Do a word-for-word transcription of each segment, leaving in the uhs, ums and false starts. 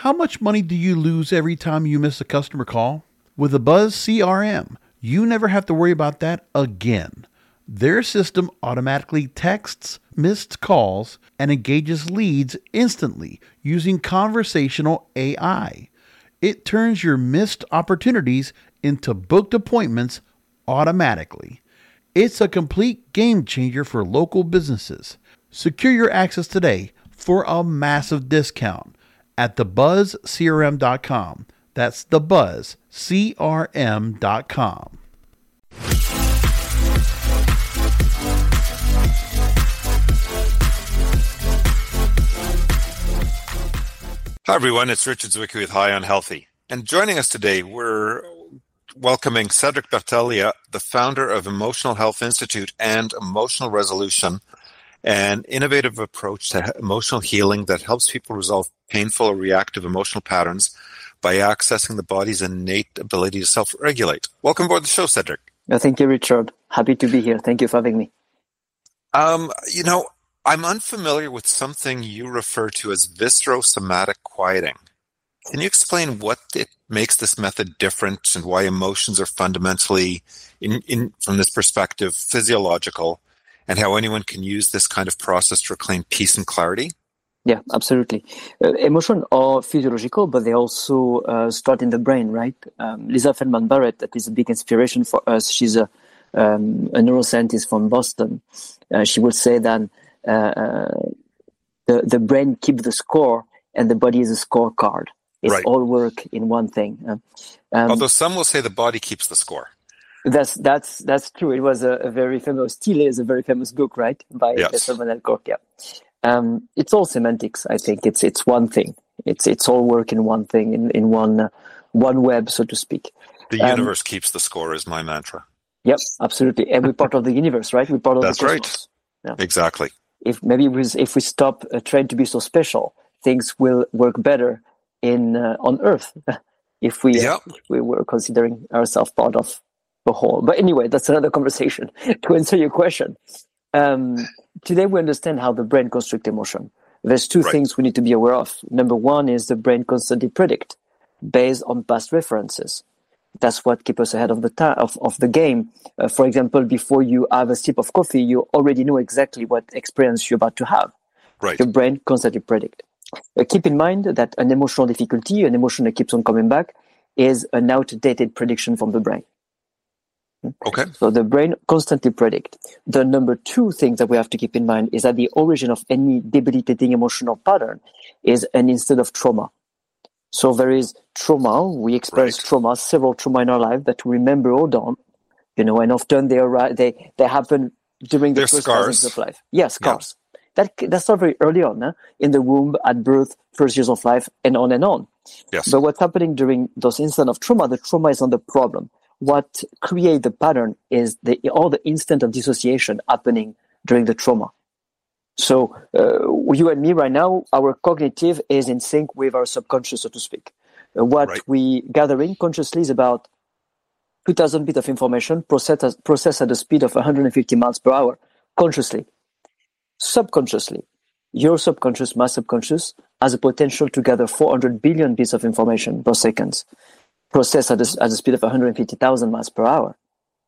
How much money do you lose every time you miss a customer call? With the Buzz C R M, you never have to worry about that again. Their system automatically texts missed calls and engages leads instantly using conversational A I. It turns your missed opportunities into booked appointments automatically. It's a complete game changer for local businesses. Secure your access today for a massive discount at the buzz c r m dot com. That's the buzz c r m dot com. Hi, everyone. It's Richard Zwicky with High on Healthy. And joining us today, we're welcoming Cedric Bertaglia, the founder of Emotional Health Institute and Emotional Resolution, an innovative approach to emotional healing that helps people resolve painful or reactive emotional patterns by accessing the body's innate ability to self-regulate. Welcome aboard the show, Cedric. Oh, thank you, Richard. Happy to be here. Thank you for having me. Um, you know, I'm unfamiliar with something you refer to as viscerosomatic quieting. Can you explain what it makes this method different and why emotions are fundamentally, in, in from this perspective, physiological, and how anyone can use this kind of process to reclaim peace and clarity? Yeah, absolutely. Uh, emotions are physiological, but they also uh, start in the brain, right? Um, Lisa Feldman Barrett, that is a big inspiration for us. She's a, um, a neuroscientist from Boston. Uh, she would say that uh, the, the brain keeps the score and the body is a scorecard. It's right. all work in one thing. Um, Although some will say the body keeps the score. That's that's that's true. It was a, a very famous. Still is a very famous book, right? By yes. Simon Alcorn. Yeah. Um, it's all semantics. I think it's it's one thing. It's it's all work in one thing in in one uh, one web, so to speak. The um, universe keeps the score is my mantra. Yep, absolutely. And we're part of the universe, right? We're part of That's the cosmos. right. Yeah. Exactly. If maybe we, if we stop uh, trying to be so special, things will work better in uh, on Earth. if we yep. uh, if we were considering ourselves part of the whole. But anyway, that's another conversation. To answer your question, um, today we understand how the brain constructs emotion. There's two right. things we need to be aware of. Number one is the brain constantly predicts based on past references. That's what keeps us ahead of the ta- of, of the game. Uh, for example, before you have a sip of coffee, you already know exactly what experience you're about to have. Right. Your brain constantly predicts. Uh, keep in mind that an emotional difficulty, an emotion that keeps on coming back, is an outdated prediction from the brain. Okay. So the brain constantly predicts. The number two thing that we have to keep in mind is that the origin of any debilitating emotional pattern is an instant of trauma. So there is trauma. We experience right. trauma, several trauma in our life that we remember or don't. You know, and often they are, they they happen during the They're first scars. phases of life. Yeah, scars. Yeah. That that's not very early on, huh? In the womb, at birth, first years of life, and on and on. Yes. But what's happening during those instants of trauma? The trauma is not the problem. What creates the pattern is the all the instant of dissociation happening during the trauma. So uh, you and me right now, our cognitive is in sync with our subconscious, so to speak. Uh, what right. we gathering consciously is about two thousand bits of information processed, processed at the speed of one hundred fifty miles per hour consciously. Subconsciously, your subconscious, my subconscious, has a potential to gather four hundred billion bits of information per second, processed at the, at the speed of one hundred fifty thousand miles per hour.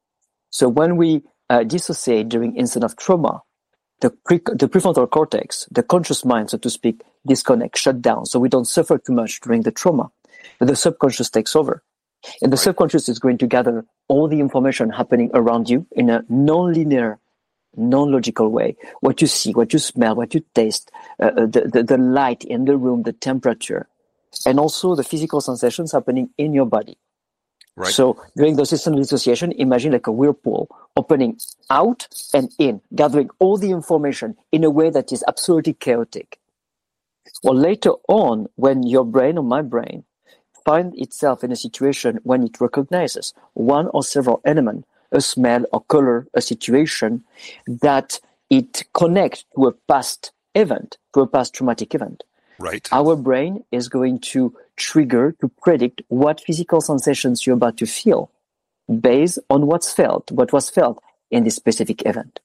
So when we uh, dissociate during instant of trauma, the, pre- the prefrontal cortex, the conscious mind, so to speak, disconnect, shut down, so we don't suffer too much during the trauma. But the subconscious takes over. And the right. subconscious is going to gather all the information happening around you in a non-linear, non-logical way. What you see, what you smell, what you taste, uh, the, the, the light in the room, the temperature, and also the physical sensations happening in your body. Right. So during the system of dissociation, imagine like a whirlpool opening out and in, gathering all the information in a way that is absolutely chaotic. Well, later on, when your brain or my brain finds itself in a situation when it recognizes one or several elements, a smell or color, a situation, that it connects to a past event, to a past traumatic event. Right. Our brain is going to trigger to predict what physical sensations you're about to feel based on what's felt, what was felt in this specific event.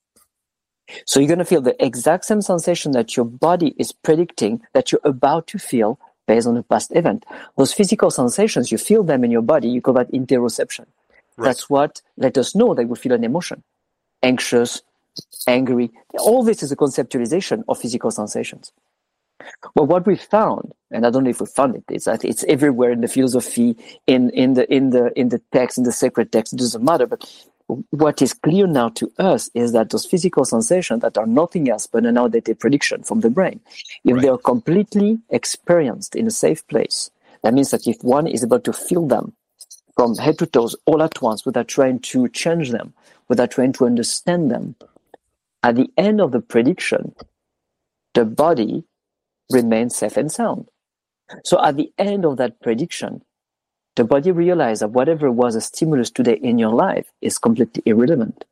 So you're going to feel the exact same sensation that your body is predicting that you're about to feel based on a past event. Those physical sensations, you feel them in your body, you call that interoception. Right. That's what let us know that we feel an emotion. Anxious, angry. All this is a conceptualization of physical sensations. Well, what we found, and I don't know if we found it, is that it's everywhere in the philosophy, in, in the in the in the text, in the sacred text, it doesn't matter. But what is clear now to us is that those physical sensations that are nothing else but an outdated prediction from the brain, if right. they are completely experienced in a safe place, that means that if one is able to feel them from head to toes all at once without trying to change them, without trying to understand them, at the end of the prediction, the body remains safe and sound. So at the end of that prediction, the body realizes that whatever was a stimulus today in your life is completely irrelevant.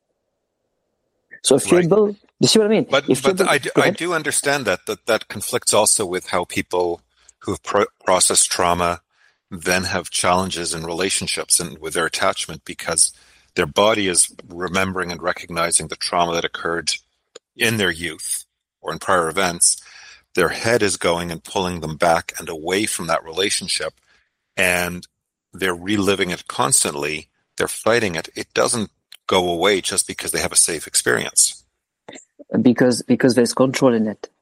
So if right. you're able, you see what I mean? But, if but I, do, I do understand that, that that conflicts also with how people who have pro- processed trauma then have challenges in relationships and with their attachment, because their body is remembering and recognizing the trauma that occurred in their youth or in prior events. Their head is going and pulling them back and away from that relationship, and they're reliving it constantly. They're fighting it. It doesn't go away just because they have a safe experience. Because because there's control in it.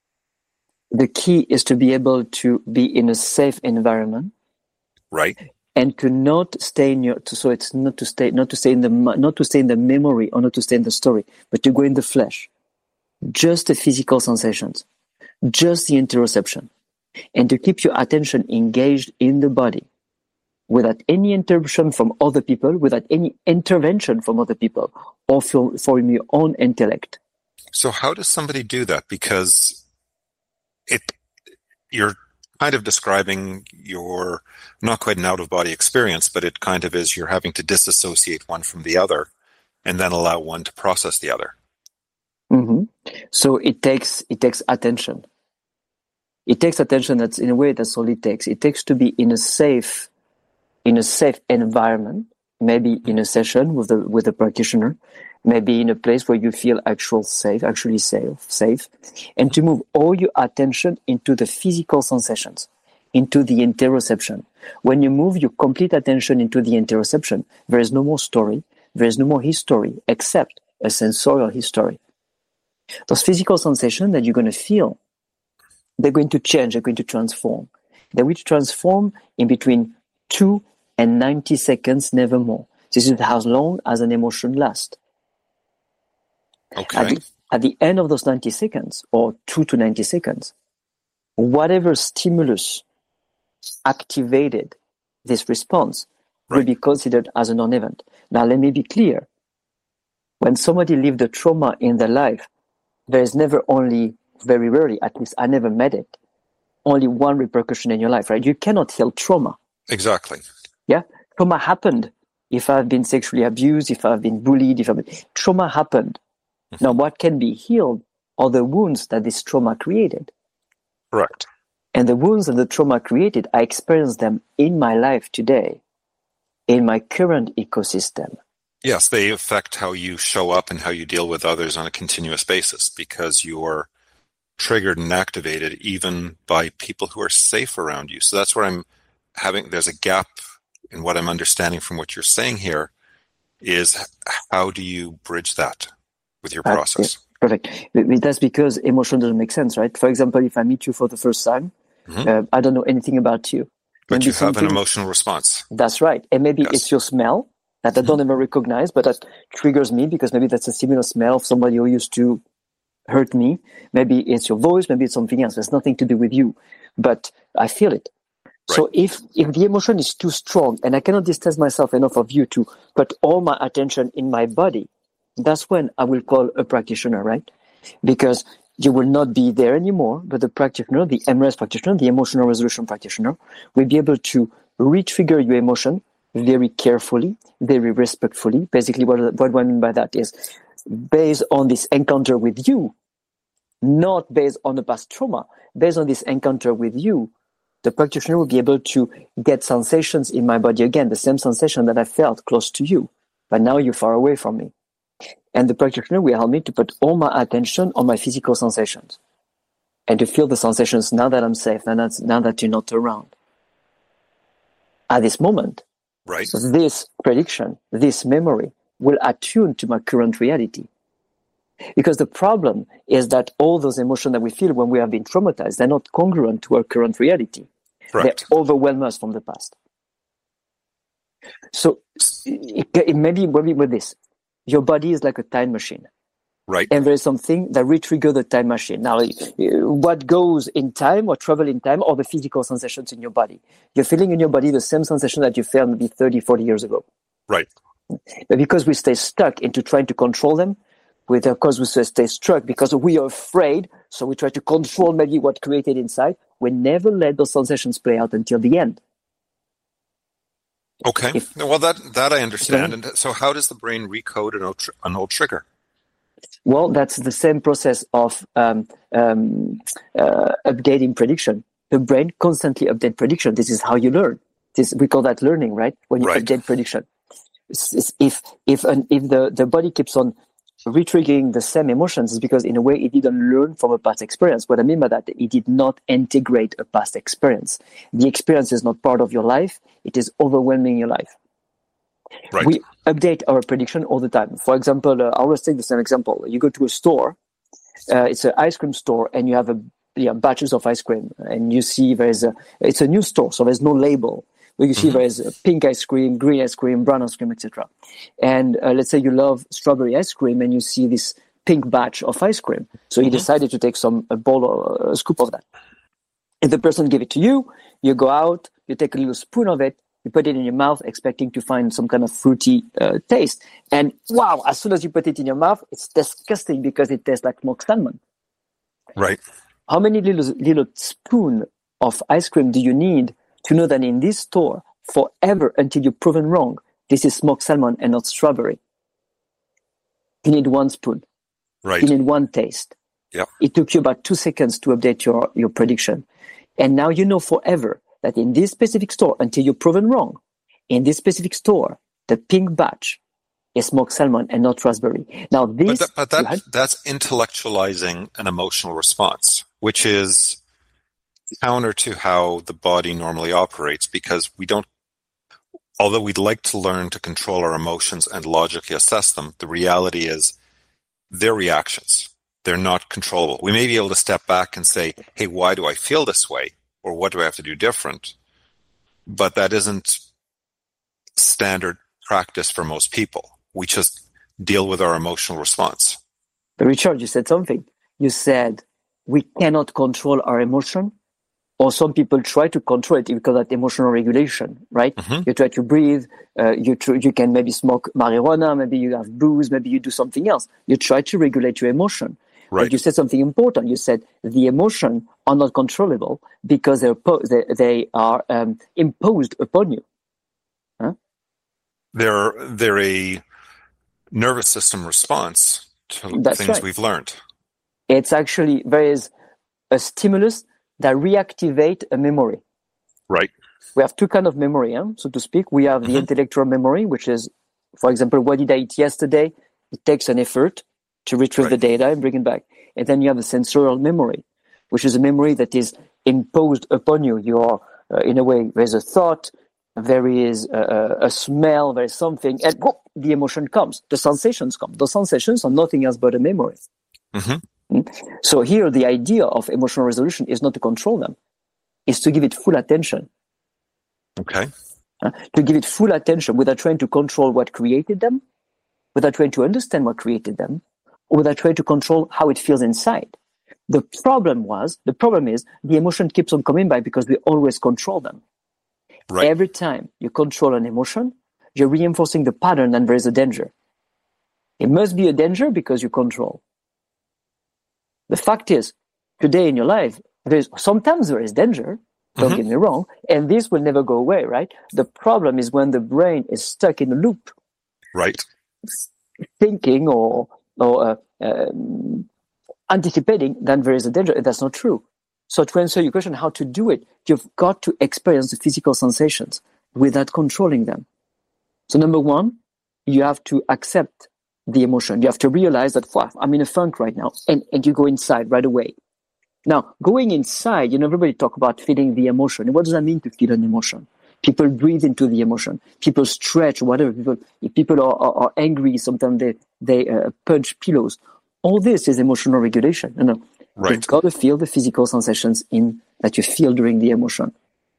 The key is to be able to be in a safe environment, right? And to not stay in your. So it's not to stay, not to stay in the, not to stay in the memory or not to stay in the story, but to go in the flesh. Just the physical sensations. Just the interoception, and to keep your attention engaged in the body without any interruption from other people, without any intervention from other people, or from, from your own intellect. So how does somebody do that? Because it, you're kind of describing your, not quite an out-of-body experience, but it kind of is you're having to disassociate one from the other and then allow one to process the other. Mm-hmm. So it takes it takes attention. It takes attention. That's in a way that's all it takes. It takes to be in a safe, in a safe environment. Maybe in a session with the with a practitioner. Maybe in a place where you feel actual safe, actually safe, safe, and to move all your attention into the physical sensations, into the interoception. When you move your complete attention into the interoception, there is no more story. There is no more history except a sensorial history. Those physical sensations that you're going to feel, they're going to change, they're going to transform. They will transform in between two and ninety seconds, never more. This is how long as an emotion lasts. Okay. At the, at the end of those ninety seconds, or two to ninety seconds, whatever stimulus activated this response right. will be considered as a non-event. Now, let me be clear. When somebody lived a trauma in their life, there is never only, very rarely, at least I never met it, only one repercussion in your life, right? You cannot heal trauma. Exactly. Yeah? Trauma happened. If I've been sexually abused, if I've been bullied, if I've been... Trauma happened. Mm-hmm. Now, what can be healed are the wounds that this trauma created. Correct. And the wounds that the trauma created, I experience them in my life today, in my current ecosystem. Yes, they affect how you show up and how you deal with others on a continuous basis, because you're triggered and activated even by people who are safe around you. So that's where I'm having, there's a gap in what I'm understanding from what you're saying here, is how do you bridge that with your process? Okay, perfect. That's because emotion doesn't make sense, right? For example, if I meet you for the first time, mm-hmm. uh, I don't know anything about you. But maybe you have an emotional response. That's right. And maybe yes. it's your smell that I don't mm-hmm. even recognize, but that triggers me because maybe that's a similar smell of somebody who used to hurt me. Maybe it's your voice, maybe it's something else. There's nothing to do with you, but I feel it. Right. So if, if the emotion is too strong and I cannot distance myself enough of you to put all my attention in my body, that's when I will call a practitioner, right? Because you will not be there anymore, but the practitioner, the M R E S practitioner, the emotional resolution practitioner, will be able to re-trigger your emotion very carefully, very respectfully. Basically, what, what I mean by that is based on this encounter with you, not based on the past trauma, based on this encounter with you, the practitioner will be able to get sensations in my body again, the same sensation that I felt close to you, but now you're far away from me. And the practitioner will help me to put all my attention on my physical sensations. and to feel the sensations now that I'm safe, now that, now that you're not around. At this moment, Right. so this prediction, this memory will attune to my current reality. Because the problem is that all those emotions that we feel when we have been traumatized, they're not congruent to our current reality. Correct. They overwhelm us from the past. So it, it maybe maybe with this, your body is like a time machine. Right. And there is something that re-trigger the time machine. Now, what goes in time or travel in time are the physical sensations in your body. You're feeling in your body the same sensation that you felt maybe thirty, forty years ago. Right. But because we stay stuck into trying to control them, we, of course, we stay stuck because we are afraid, so we try to control maybe what created inside. We never let those sensations play out until the end. Okay. If, well, that that I understand. And so how does the brain recode an old, tr- an old trigger? Well, that's the same process of um, um, uh, updating prediction. The brain constantly updates prediction. This is how you learn. This, we call that learning, right? When you Right. update prediction. It's, it's, if if an, if the, the body keeps on re-triggering the same emotions, it's because in a way it didn't learn from a past experience. What I mean by that, it did not integrate a past experience. The experience is not part of your life. It is overwhelming your life. Right. We update our prediction all the time. For example, uh, I always take the same example. You go to a store, uh, it's an ice cream store, and you have a yeah, batches of ice cream, and you see there's a, it's a new store, so there's no label. But you see Mm-hmm. there's a pink ice cream, green ice cream, brown ice cream, et cetera. And uh, let's say you love strawberry ice cream, and you see this pink batch of ice cream. So you Mm-hmm. decided to take some a bowl or a scoop of that. If the person gave it to you, you go out, you take a little spoon of it, you put it in your mouth, expecting to find some kind of fruity uh, taste. And wow, as soon as you put it in your mouth, it's disgusting because it tastes like smoked salmon. Right. How many little little spoon of ice cream do you need to know that in this store, forever until you're proven wrong, this is smoked salmon and not strawberry? You need one spoon. Right. You need one taste. Yep. It took you about two seconds to update your, your prediction. And now you know forever that in this specific store, until you're proven wrong, in this specific store, the pink batch is smoked salmon and not raspberry. Now this... But, that, but that, you had- that's intellectualizing an emotional response, which is counter to how the body normally operates, because we don't, although we'd like to learn to control our emotions and logically assess them, the reality is they're reactions. They're not controllable. We may be able to step back and say, hey, why do I feel this way? Or what do I have to do different? But that isn't standard practice for most people. We just deal with our emotional response. But Richard, you said something. You said we cannot control our emotion, or some people try to control it. We call that emotional regulation, right? Mm-hmm. You try to breathe. Uh, you tr- you can maybe smoke marijuana. Maybe you have booze. Maybe you do something else. You try to regulate your emotion. Right. But you said something important. You said the emotion are not controllable because they're po- they, they are um, imposed upon you. Huh? They're they're a nervous system response to That's things right. we've learned. It's actually there is a stimulus that reactivate a memory. Right. We have two kinds of memory, huh, so to speak. We have the Mhm. intellectual memory, which is, for example, what did I eat yesterday? It takes an effort to retrieve Right. the data and bring it back. And then you have the sensorial memory, which is a memory that is imposed upon you. You are, uh, in a way, there's a thought, there is a, a smell, there is something, and whoop, the emotion comes, the sensations come. Those sensations are nothing else but a memory. Mhm. So here, the idea of emotional resolution is not to control them, it's to give it full attention. Okay. Uh, to give it full attention without trying to control what created them, without trying to understand what created them, or without trying to control how it feels inside. The problem was, the problem is, the emotion keeps on coming back because we always control them. Right. Every time you control an emotion, you're reinforcing the pattern and there is a danger. It must be a danger because you control. The fact is, today in your life, there's sometimes there is danger, don't Mhm. get me wrong, and this will never go away, right? The problem is when the brain is stuck in a loop, Right. thinking or or uh, um, anticipating, then there is a danger. That's not true. So to answer your question, how to do it, you've got to experience the physical sensations without controlling them. So number one, you have to accept the emotion. You have to realize that, wow, I'm in a funk right now, and, and you go inside right away. Now, going inside, you know, everybody talk about feeling the emotion. What does that mean to feel an emotion? People breathe into the emotion. People stretch, whatever. People, if people are, are, are angry, sometimes they, they uh, punch pillows. All this is emotional regulation. You know, Right. You've got to feel the physical sensations in that you feel during the emotion.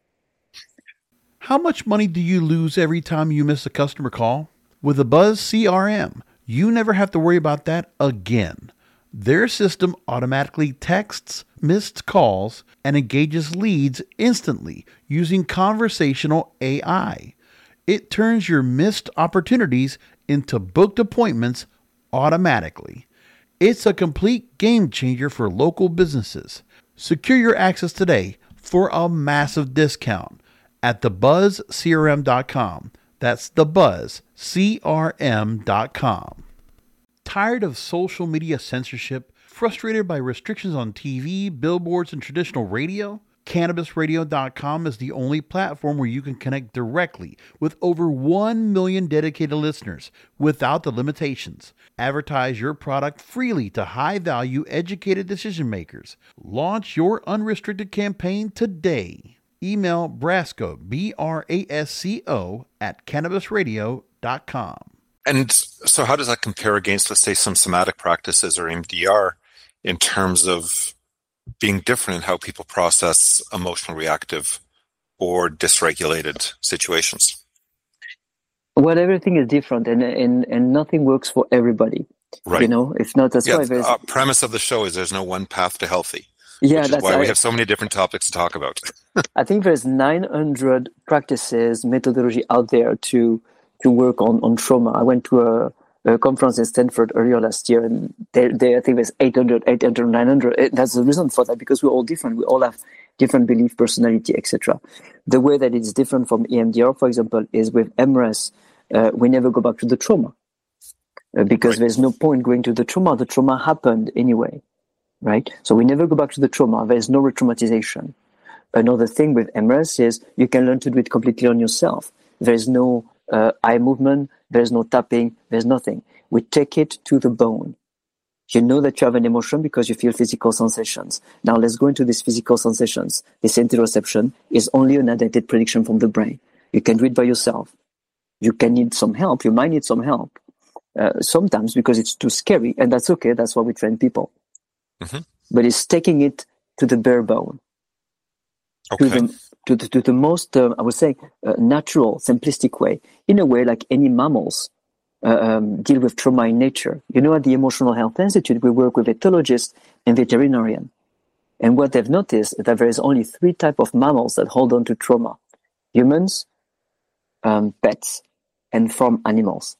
How much money do you lose every time you miss a customer call? With the Buzz C R M, you never have to worry about that again. Their system automatically texts missed calls and engages leads instantly using conversational A I. It turns your missed opportunities into booked appointments automatically. It's a complete game changer for local businesses. Secure your access today for a massive discount at the buzz c r m dot com. That's the buzz c r m dot com. Tired of social media censorship? Frustrated by restrictions on T V, billboards, and traditional radio? Cannabis radio dot com is the only platform where you can connect directly with over one million dedicated listeners without the limitations. Advertise your product freely to high-value, educated decision makers. Launch your unrestricted campaign today. Email Brasco, B R A S C O, at cannabis radio dot com. And so how does that compare against, let's say, some somatic practices or M D R in terms of being different in how people process emotional, reactive, or dysregulated situations? Well, everything is different, and and, and nothing works for everybody. Right. You know, if not, that's yeah, why there's... The uh, premise of the show is there's no one path to healthy. Yeah, which is that's why I, we have so many different topics to talk about. I think there's nine hundred practices, methodology out there to to work on, on trauma. I went to a, a conference in Stanford earlier last year, and they, they, I think there's eight hundred, eight hundred, nine hundred. It, that's the reason for that, because we're all different. We all have different belief, personality, et cetera. The way that it's different from E M D R, for example, is with M R E S, uh, we never go back to the trauma. Uh, because Right. there's no point going to the trauma. The trauma happened anyway, right? So we never go back to the trauma. There's no re-traumatization. Another thing with M R E S is you can learn to do it completely on yourself. There's no uh, eye movement. There's no tapping. There's nothing. We take it to the bone. You know that you have an emotion because you feel physical sensations. Now let's go into these physical sensations. This interoception is only an adapted prediction from the brain. You can do it by yourself. You can need some help. You might need some help. Uh, sometimes because it's too scary, and that's okay. That's why we train people. Mm-hmm. But it's taking it to the bare bone, Okay. to the to the, to the most, uh, I would say, uh, natural, simplistic way. In a way, like any mammals uh, um, deal with trauma in nature. You know, at the Emotional Health Institute, we work with etologists and veterinarian, and what they've noticed is that there is only three types of mammals that hold on to trauma: humans, um, pets, and farm animals.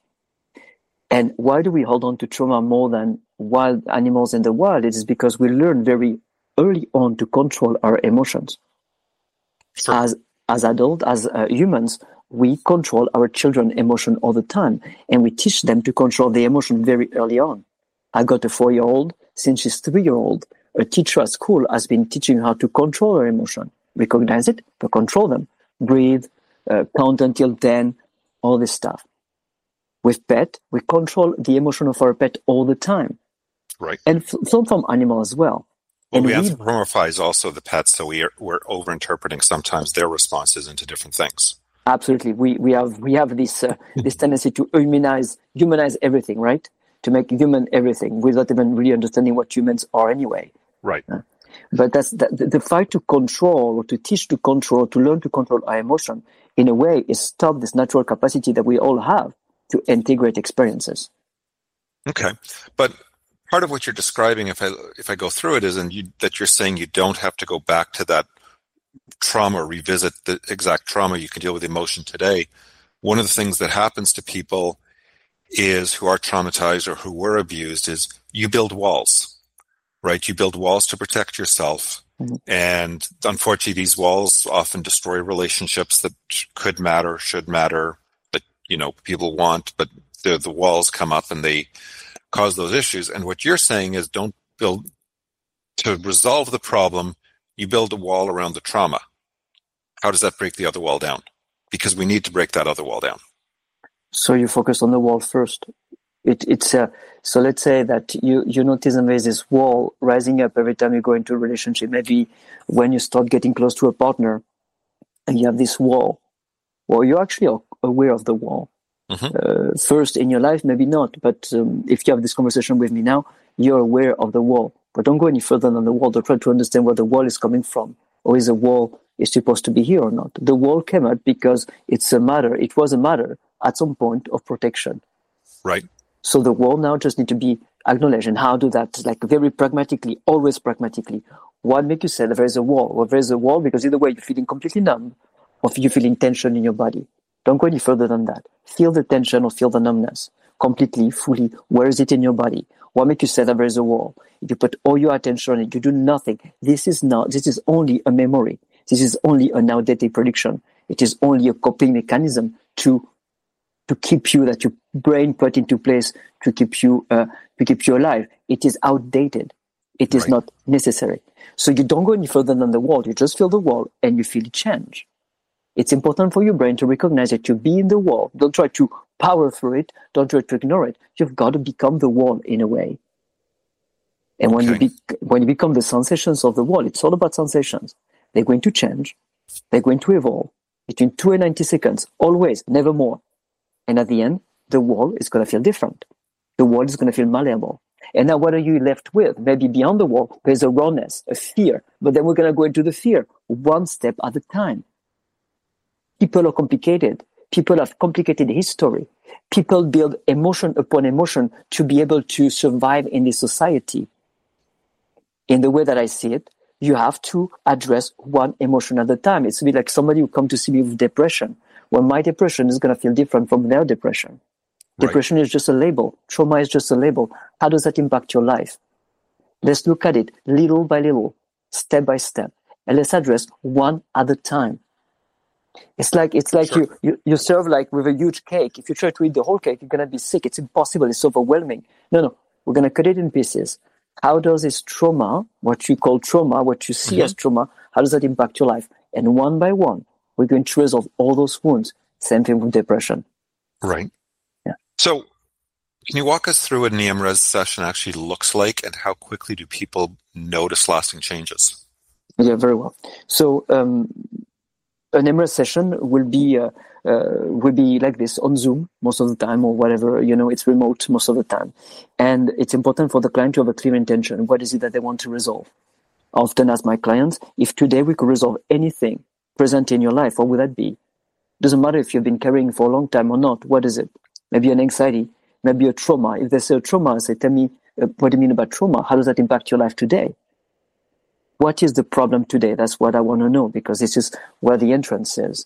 And why do we hold on to trauma more than wild animals in the wild? It is because we learn very early on to control our emotions. Sure. As as adults, as uh, humans, we control our children's emotion all the time, and we teach them to control the emotion very early on. I got a four-year-old. Since she's three-year-old, a teacher at school has been teaching her how to control her emotion, recognize it, but control them, breathe, uh, count until ten, all this stuff. With pet, we control the emotion of our pet all the time, Right. and f- some from animal as well. Well, And we we, anthropomorphize also the pets, so we are, we're over-interpreting sometimes their responses into different things. absolutely, we we have we have this uh, this tendency to humanize humanize everything, right? To make human everything without even really understanding what humans are anyway. Right. But that's the, the fight to control, or to teach to control, to learn to control our emotion. In a way, is stop this natural capacity that we all have to integrate experiences. Okay. But part of what you're describing, if I if I go through it, is and you, that you're saying you don't have to go back to that trauma, revisit the exact trauma. You can deal with emotion today. One of the things that happens to people is who are traumatized or who were abused is you build walls, right? You build walls to protect yourself. Mm-hmm. And unfortunately, these walls often destroy relationships that could matter, should matter, that, you know, people want, but the, the walls come up and they cause those issues. And what you're saying is don't build, to resolve the problem, you build a wall around the trauma. How does that break the other wall down? Because we need to break that other wall down. So you focus on the wall first. It, it's uh, so let's say that you, you notice that there's this wall rising up every time you go into a relationship. Maybe when you start getting close to a partner and you have this wall, well, you're actually aware of the wall. Mm-hmm. Uh, first in your life, maybe not, but um, if you have this conversation with me now, you're aware of the wall. But don't go any further than the wall. Don't try to understand where the wall is coming from, or is the wall is supposed to be here or not. The wall came out because it's a matter. It was a matter at some point of protection. Right. So the wall now just need to be acknowledged. And how do that? Like very pragmatically, always pragmatically. What makes you say that there is a wall? Well, there is a wall because either way you're feeling completely numb, or you're feeling tension in your body. Don't go any further than that. Feel the tension or feel the numbness completely, fully. Where is it in your body? What makes you say that there is a wall? If you put all your attention on it, you do nothing. This is not. This is only a memory. This is only an outdated prediction. It is only a coping mechanism to to keep you, that your brain put into place to keep you uh, to keep you alive. It is outdated. It is right. Not necessary. So you don't go any further than the wall. You just feel the wall and you feel it change. It's important for your brain to recognize that you be in the wall. Don't try to power through it. Don't try to ignore it. You've got to become the wall in a way. And when okay. you be, when you become the sensations of the wall, it's all about sensations. They're going to change. They're going to evolve between two and ninety seconds, always, never more. And at the end, the wall is going to feel different. The wall is going to feel malleable. And now what are you left with? Maybe beyond the wall, there's a rawness, a fear. But then we're going to go into the fear, one step at a time. People are complicated. People have complicated history. People build emotion upon emotion to be able to survive in this society. In the way that I see it, you have to address one emotion at a time. It's a bit like somebody who comes to see me with depression. Well, my depression is going to feel different from their depression. Right. Depression is just a label. Trauma is just a label. How does that impact your life? Let's look at it little by little, step by step, and let's address one at a time. It's like it's like sure. you, you you serve like with a huge cake. If you try to eat the whole cake, you're gonna be sick. It's impossible. It's overwhelming. No, no. We're gonna cut it in pieces. How does this trauma, what you call trauma, what you see mm-hmm. as trauma, how does that impact your life? And one by one, we're going to resolve all those wounds. Same thing with depression. Right. Yeah. So, can you walk us through what an E M Res session actually looks like, and how quickly do people notice lasting changes? Yeah, very well. So. Um, An E M Res session will be uh, uh, will be like this on Zoom most of the time, or whatever, you know, it's remote most of the time. And it's important for the client to have a clear intention. What is it that they want to resolve? I often ask my clients, if today we could resolve anything present in your life, what would that be? Doesn't matter if you've been carrying for a long time or not. What is it? Maybe an anxiety, maybe a trauma. If they say a trauma, I say, tell me, uh, what do you mean about trauma? How does that impact your life today? What is the problem today? That's what I want to know, because this is where the entrance is.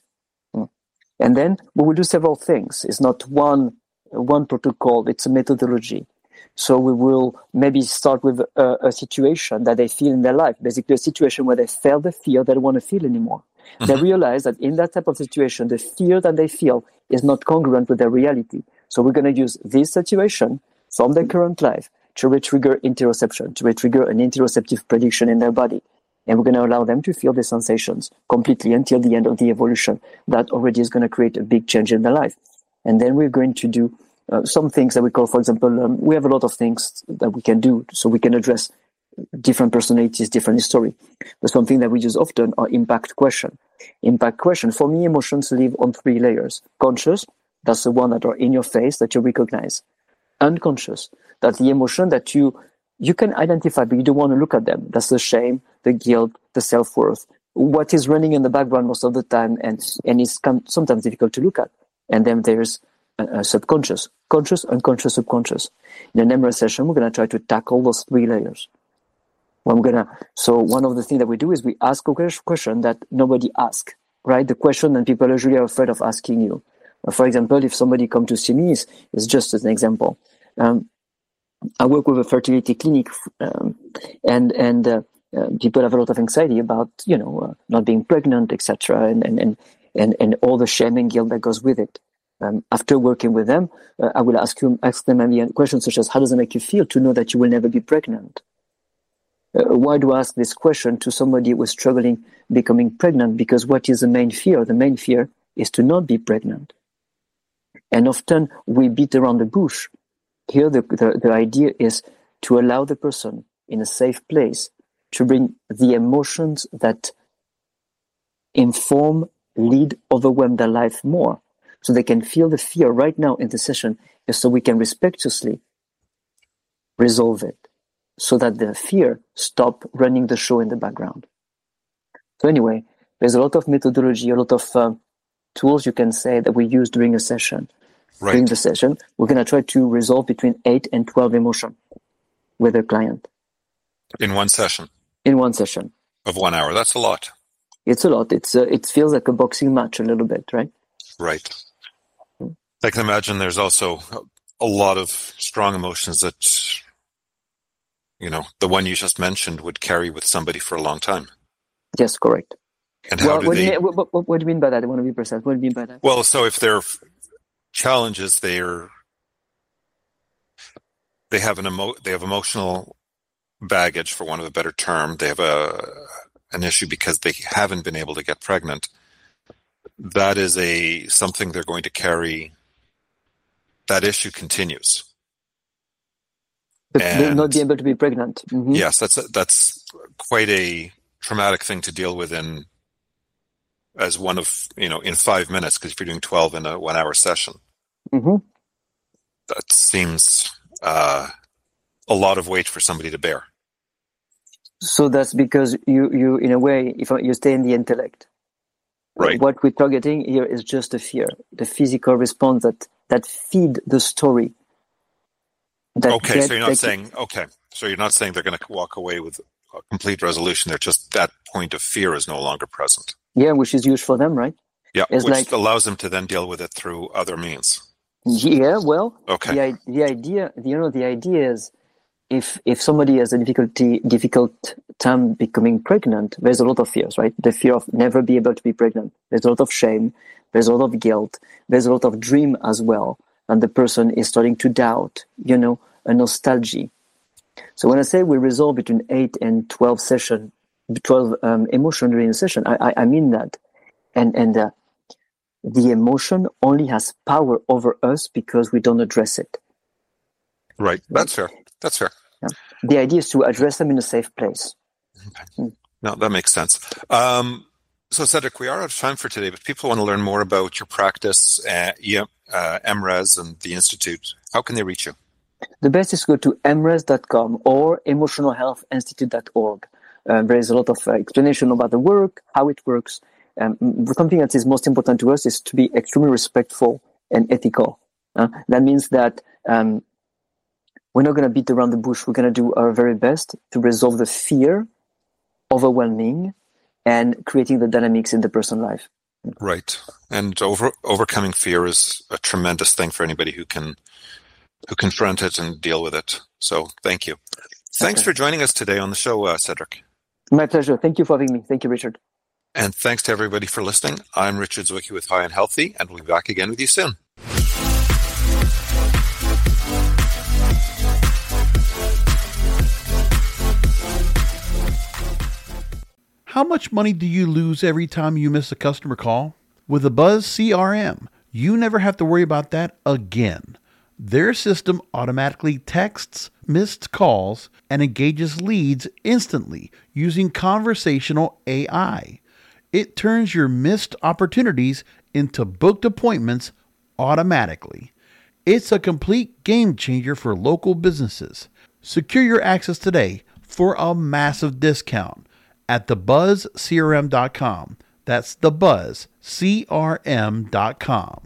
And then we will do several things. It's not one one protocol, it's a methodology. So we will maybe start with a, a situation that they feel in their life, basically a situation where they felt the fear they don't want to feel anymore. Mm-hmm. They realize that in that type of situation, the fear that they feel is not congruent with their reality. So we're going to use this situation from their current life to retrigger interoception, to retrigger an interoceptive prediction in their body. And we're going to allow them to feel the sensations completely until the end of the evolution. That already is going to create a big change in their life. And then we're going to do uh, some things that we call, for example, um, we have a lot of things that we can do. So we can address different personalities, different history. But something that we use often are impact question. Impact question. For me, emotions live on three layers. Conscious, that's the one that are in your face that you recognize. Unconscious, that's the emotion that you you can identify, but you don't want to look at them. That's the shame, the guilt, the self-worth. What is running in the background most of the time, and, and is sometimes difficult to look at. And then there's a, a subconscious, conscious, unconscious, subconscious. In an E M R E session, we're going to try to tackle those three layers. Well, I'm gonna. So one of the things that we do is we ask a question that nobody asks, right? The question that people usually are afraid of asking you. For example, if somebody comes to see me, is, is just as an example. Um, I work with a fertility clinic, um, and and uh, uh, people have a lot of anxiety about, you know, uh, not being pregnant, et cetera, and and, and and and all the shame and guilt that goes with it. Um, after working with them, uh, I will ask you ask them maybe questions such as, "How does it make you feel to know that you will never be pregnant?" Uh, why do I ask this question to somebody who is struggling becoming pregnant? Because what is the main fear? The main fear is to not be pregnant. And often we beat around the bush. here the, the, the idea is to allow the person in a safe place to bring the emotions that inform, lead, overwhelm their life more. So they can feel the fear right now in the session, so we can respectfully resolve it so that the fear stop running the show in the background. So anyway, there's a lot of methodology, a lot of uh, tools you can say that we use during a session. Right. During the session, we're going to try to resolve between eight and twelve emotions with a client. In one session? In one session. Of one hour. That's a lot. It's a lot. It's uh, it feels like a boxing match a little bit, right? Right. I can imagine there's also a lot of strong emotions that, you know, the one you just mentioned would carry with somebody for a long time. Yes, correct. And how well, do what they... Do you mean, what, what, what do you mean by that? I want to be precise. What do you mean by that? Well, so if they're challenges, they're they have an emo they have emotional baggage, for want of a better term. They have a an issue because they haven't been able to get pregnant. That is a something they're going to carry. That issue continues. But they'll not be able to be pregnant. Mm-hmm. Yes, that's a, that's quite a traumatic thing to deal with in as one of you know in five minutes because if you're doing twelve in a one hour session, mm-hmm. that seems uh, a lot of weight for somebody to bear. So that's because you you in a way if you stay in the intellect. Right. What we're targeting here is just the fear, the physical response that, that feed the story. That okay, get, so you're not saying, okay, so you're not saying they're going to walk away with a complete resolution. They're just, that point of fear is no longer present. Yeah, which is used for them, right? Yeah, it's which like, allows them to then deal with it through other means. Yeah, well, okay. the, the idea, you know, the idea is, If if somebody has a difficulty difficult time becoming pregnant, there's a lot of fears, right? The fear of never be able to be pregnant. There's a lot of shame. There's a lot of guilt. There's a lot of dream as well, and the person is starting to doubt. You know, a nostalgia. So when I say we resolve between eight and twelve session, twelve um, emotion during a session, I I, I mean that, and and uh, the emotion only has power over us because we don't address it. Right. That's fair. That's fair. Yeah. The idea is to address them in a safe place. Okay. Mm. No, that makes sense. Um, so, Cedric, we are out of time for today, but if people want to learn more about your practice, uh, uh, M R E S and the Institute, how can they reach you? The best is to go to M R E S dot com or emotional health institute dot org. Um, there is a lot of uh, explanation about the work, how it works. Um, something that is most important to us is to be extremely respectful and ethical. Uh, that means that um, we're not going to beat around the bush. We're going to do our very best to resolve the fear, overwhelming, and creating the dynamics in the person's life. Right. And over, overcoming fear is a tremendous thing for anybody who can who confront it and deal with it. So thank you. Thanks okay. for joining us today on the show, uh, Cedric. My pleasure. Thank you for having me. Thank you, Richard. And thanks to everybody for listening. I'm Richard Zwicky with High and Healthy, and we'll be back again with you soon. How much money do you lose every time you miss a customer call? With a Buzz C R M, you never have to worry about that again. Their system automatically texts missed calls and engages leads instantly using conversational A I. It turns your missed opportunities into booked appointments automatically. It's a complete game changer for local businesses. Secure your access today for a massive discount at the buzz c r m dot com. That's the buzz c r m dot com.